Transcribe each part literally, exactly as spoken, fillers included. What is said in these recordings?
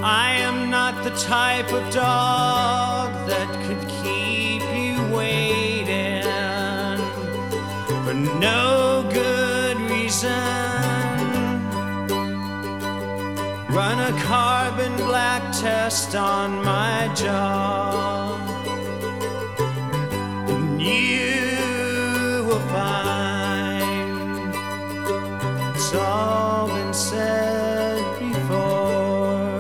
I am not the type of dog that could keep you waiting for no good reason. Run a carbon black test on my jaw, and you will find it's all been said before.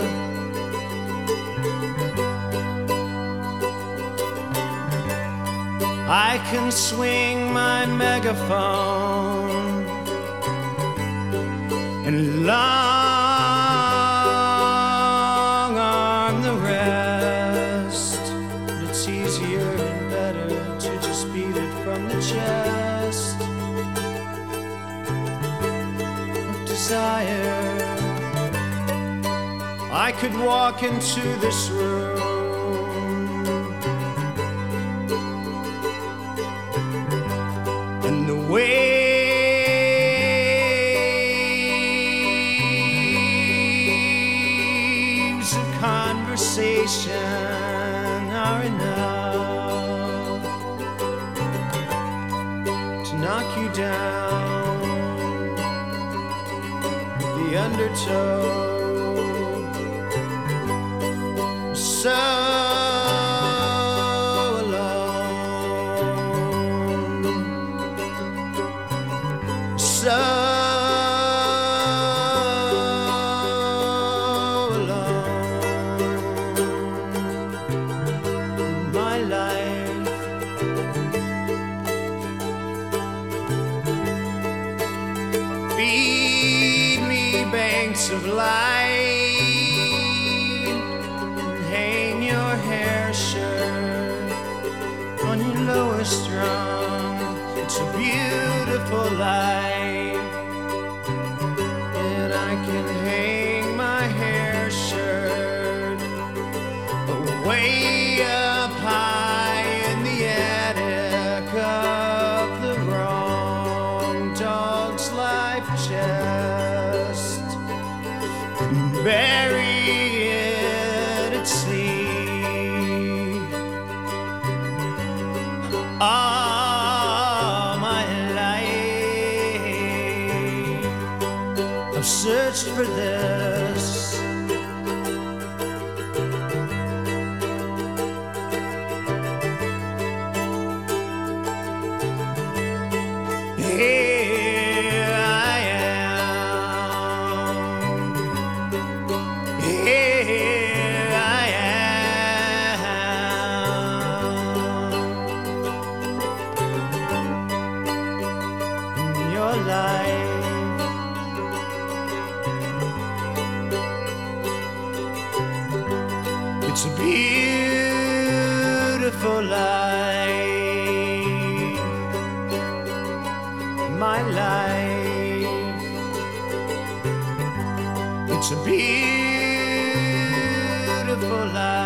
I can swing my megaphone and long arm the rest, but it's easier and better to just beat it from the chest of desire. I could walk into this room and the waves of conversation are enough to knock you down with the undertow. So So alone, my life. Feed me banks of light and hang your hair shirt on your lowest rung. It's a beautiful life. I can hang my hair shirt way up high in the attic of the wrong dog's life chest and bury it at sea. All my life I've searched for this. Here I am. Here I am. In your life, it's a beautiful life, my life. It's a beautiful life.